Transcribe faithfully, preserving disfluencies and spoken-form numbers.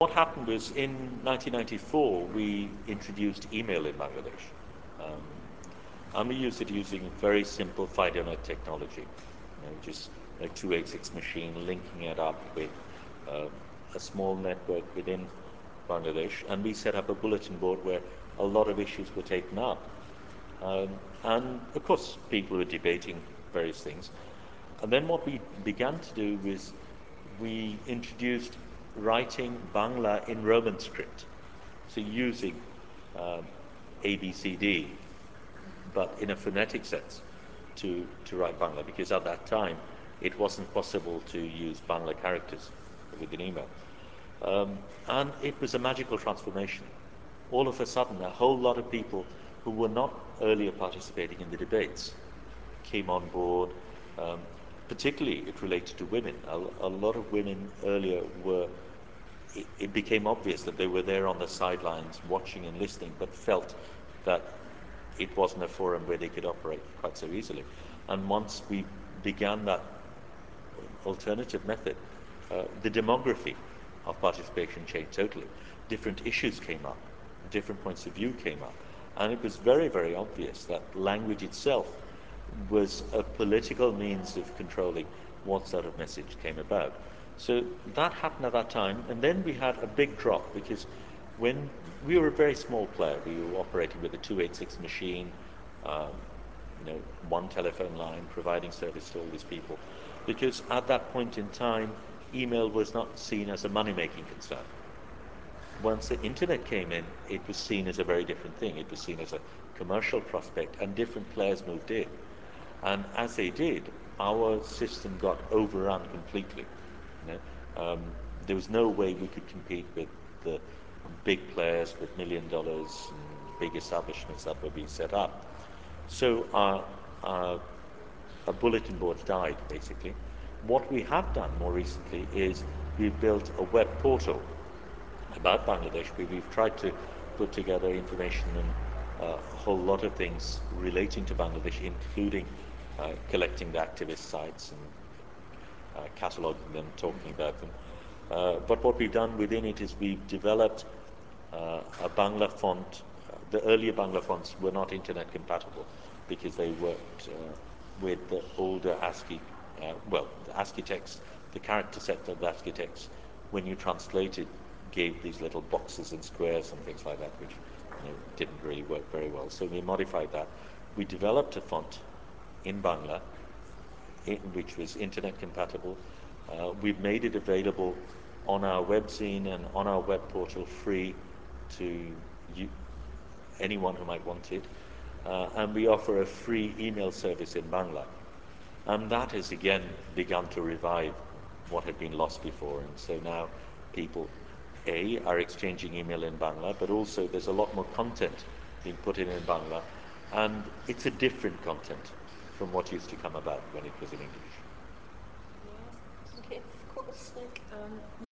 What happened was in nineteen ninety-four we introduced email in Bangladesh. Um, and we used it using very simple FidoNet technology, you know, just a two eighty-six machine linking it up with uh, a small network within Bangladesh, and we set up a bulletin board where a lot of issues were taken up. Um, and of course, people were debating various things. And then what we began to do was we introduced writing Bangla in Roman script, so using um, A B C D, but in a phonetic sense, to, to write Bangla, because at that time it wasn't possible to use Bangla characters with an email. Um, and it was a magical transformation. All of a sudden, a whole lot of people who were not earlier participating in the debates came on board. Um, particularly, it related to women. A, a lot of women earlier were, it, it became obvious that they were there on the sidelines watching and listening, but felt that it wasn't a forum where they could operate quite so easily. And once we began that alternative method, uh, the demography of participation changed totally. Different issues came up, different points of view came up, and it was very, very obvious that language itself was a political means of controlling what sort of message came about. So that happened at that time, and then we had a big drop because when we were a very small player, we were operating with a two eighty-six machine, um, you know, one telephone line, providing service to all these people, because at that point in time, email was not seen as a money-making concern. Once the internet came in, it was seen as a very different thing. It was seen as a commercial prospect, and different players moved in. And as they did, our system got overrun completely. You know? Um, there was no way we could compete with the big players with million dollars and big establishments that were being set up. So our, our, our bulletin boards died, basically. What we have done more recently is we've built a web portal about Bangladesh, where we've tried to put together information and uh, a whole lot of things relating to Bangladesh, including uh, collecting the activist sites and uh, cataloguing them, talking about them. Uh, but what we've done within it is we've developed uh, a Bangla font. Uh, the earlier Bangla fonts were not internet compatible because they worked uh, with the older ASCII, uh, well, the ASCII text, the character set of the ASCII text, when you translated, gave these little boxes and squares and things like that, which you know, didn't really work very well. So we modified that. We developed a font in Bangla, in, which was internet compatible. Uh, we've made it available on our webzine and on our web portal free to you, anyone who might want it. Uh, and we offer a free email service in Bangla. And that has again begun to revive what had been lost before. And so now people, A, are exchanging email in Bangla, but also there's a lot more content being put in in Bangla. And it's a different content from what used to come about when it was in English. Yeah, okay, of course. Like, um,